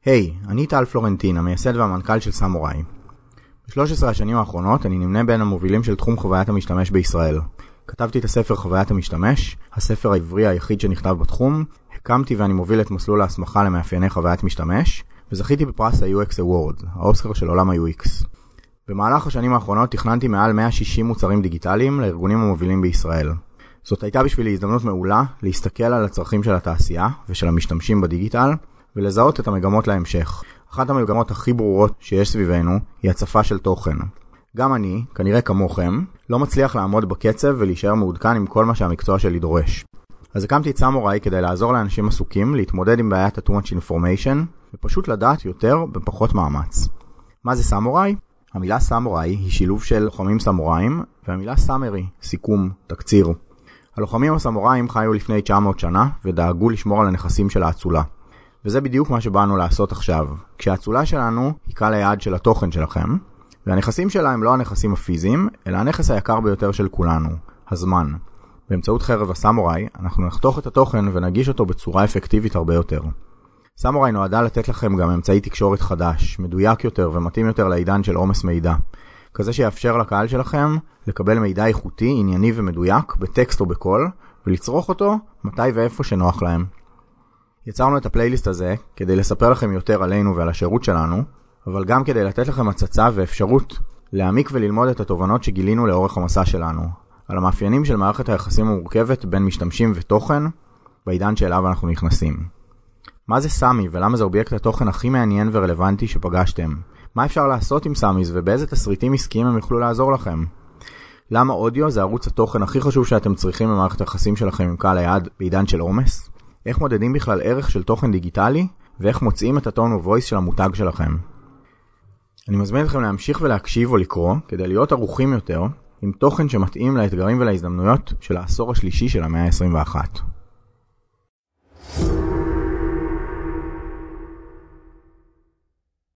היי, אני טל פלורנטין, המייסד והמנכ"ל של סמוראי. ב-13 השנים האחרונות אני נמנה בין המובילים של תחום חוויית המשתמש בישראל. כתבתי את הספר חוויית המשתמש, הספר העברי היחיד שנכתב בתחום, הקמתי ואני מוביל את מסלול ההסמכה למאפייני חוויית משתמש, וזכיתי בפרס ה-UX Award, האוסקר של עולם ה-UX. במהלך השנים האחרונות תכננתי מעל 160 מוצרים דיגיטליים לארגונים המובילים בישראל. זאת הייתה בשבילי הזדמנות מעולה להסתכל על הצרכים של התעשייה ושל המשתמשים בדיגיטל, ולזהות את המגמות להמשך. אחת המגמות הכי ברורות שיש סביבנו היא הצפה של תוכן. גם אני, כנראה כמוכם, לא מצליח לעמוד בקצב ולהישאר מעודכן עם כל מה שהמקצוע שלי דורש. אז הקמתי את סמוראי כדי לעזור לאנשים עסוקים להתמודד עם בעיית too much information, ופשוט לדעת יותר בפחות מאמץ. מה זה סמוראי? המילה סמוראי היא שילוב של לוחמים סמוראים, והמילה סאמרי, סיכום, תקציר. הלוחמים הסמוראים חיו לפני 900 שנה ודאגו לשמור על הנכסים של האצולה. וזה בדיוק מה שבאנו לעשות עכשיו. כשהאצולה שלנו היא קהל היעד של התוכן שלכם, והנכסים שלה הם לא הנכסים הפיזיים, אלא הנכס היקר ביותר של כולנו, הזמן. באמצעות חרב הסמוראי, אנחנו נחתוך את התוכן ונגיש אותו בצורה אפקטיבית הרבה יותר. סמוראי נועדה לתת לכם גם אמצעי תקשורת חדש, מדויק יותר ומתאים יותר לעידן של עומס מידע. כזה שיאפשר לקהל שלכם לקבל מידע איכותי, ענייני ומדויק, בטקסט או בקול, ולצרוך אותו מתי ואיפה שנוח להם. יצרנו את הפלייליסט הזה כדי לספר לכם יותר עלינו ועל השירות שלנו, אבל גם כדי לתת לכם הצצה ואפשרות להעמיק וללמוד את התובנות שגילינו לאורך המסע שלנו, על המאפיינים של מערכת היחסים המורכבת בין משתמשים ותוכן בעידן שאליו אנחנו נכנסים. מה זה סמי ולמה זה אובייקט התוכן הכי מעניין ורלוונטי שפגשתם? מה אפשר לעשות עם סמיז ובאיזה תסריטים עסקיים הם יוכלו לעזור לכם? למה אודיו זה ערוץ התוכן הכי חשוב שאתם צריכים במערכת היחסים שלכם עם קהל היעד בעידן של עומס? איך מודדים בכלל ערך של תוכן דיגיטלי, ואיך מוצאים את הטון וויס של המותג שלכם. אני מזמין אתכם להמשיך ולהקשיב או לקרוא, כדי להיות ערוכים יותר, עם תוכן שמתאים לאתגרים ולהזדמנויות של העשור השלישי של המאה ה-21.